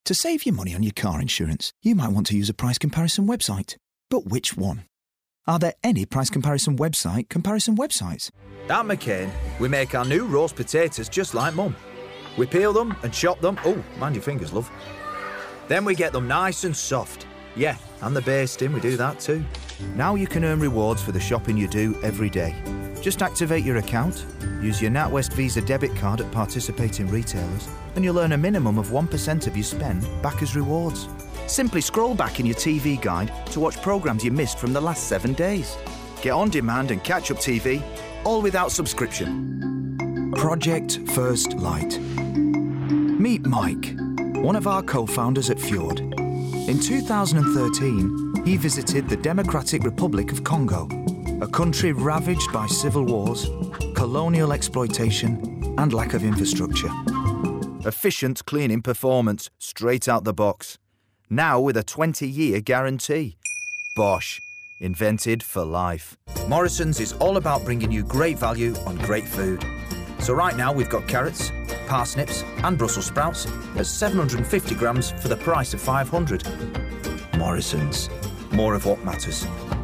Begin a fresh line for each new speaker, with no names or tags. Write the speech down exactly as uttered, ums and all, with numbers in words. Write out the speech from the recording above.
To save you money on your car insurance, you might want to use a price comparison website. But which one? Are there any price comparison website comparison websites?
At McCain, we make our new roast potatoes just like Mum. We peel them and chop them. Oh, mind your fingers, love. Then we get them nice and soft. Yeah, and the basting, we do that too. Now you can earn rewards for the shopping you do every day. Just activate your account, use your NatWest Visa debit card at participating retailers, and you'll earn a minimum of one percent of your spend back as rewards. Simply scroll back in your T V guide to watch programmes you missed from the last seven days. Get on demand and catch up T V, all without subscription. Project First Light. Meet Mike, one of our co-founders at Fjord. In two thousand thirteen, he visited the Democratic Republic of Congo, a country ravaged by civil wars, colonial exploitation, and lack of infrastructure. Efficient cleaning performance, straight out the box. Now with a twenty-year guarantee. Bosch, invented for life. Morrison's is all about bringing you great value on great food. So right now we've got carrots, parsnips and Brussels sprouts at seven hundred fifty grams for the price of five hundred. Morrison's, more of what matters.